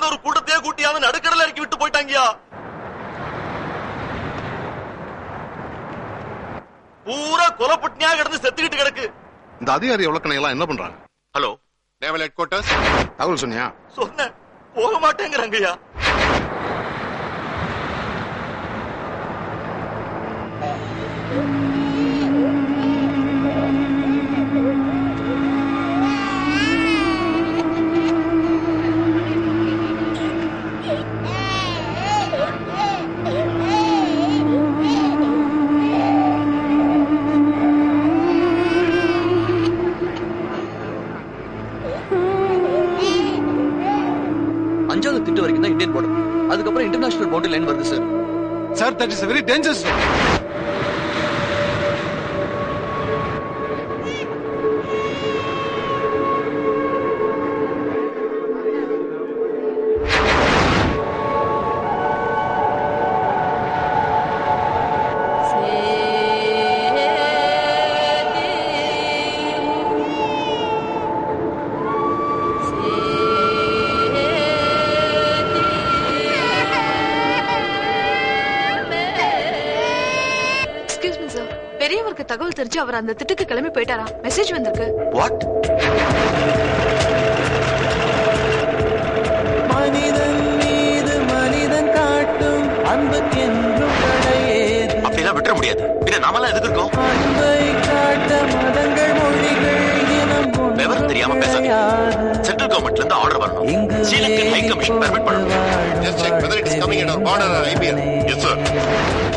ஒரு கூட்டத்தையே கூட்டியாவது நடுக்கடல இறக்கி விட்டு போயிட்டாங்கயா. பூரா கொலப்பட்டினியா கிடந்து செத்துக்கிட்டு கிடக்கு. இந்த அதிகாரி எவ்வளவு என்ன பண்றாங்க? Hello, naval headquarters. தகவல் சொன்னியா? சொன்ன போக மாட்டேங்கிறாங்கய்யா. அஞ்சாவது திட்டு வரைக்கும் தான் இந்தியன் பார்டர், அதுக்கப்புறம் இன்டர்நேஷனல் பவுண்டரி லைன் வருது sir. Sir, that is very dangerous. பெரியவருக்கு தகவல் தெரிஞ்சு அவர் அந்த திட்டுக்கு கிளம்பி போயிட்டாரா? மெசேஜ் வந்திருக்கு. வாட்? மனிதன் மீது மனிதன் காட்டும் அன்புக்கென்றும் தடையேது. அப்படிலாம் விட்டுற முடியாது. பின்ன நாமெல்லாம் எதுக்கு இருக்கோம்? அன்பை காட்ட மதங்கள் மொழிகள் இனம் விவரம் தெரியாம பேசாதீங்க. சென்ட்ரல் கவர்மெண்ட்ல இருந்து ஆர்டர் வரணும். ஸ்ரீலங்கன் ஹை கமிஷன் பெர்மிட் பண்ணணும். Just check whether it is coming at our border or IBR. Yes sir.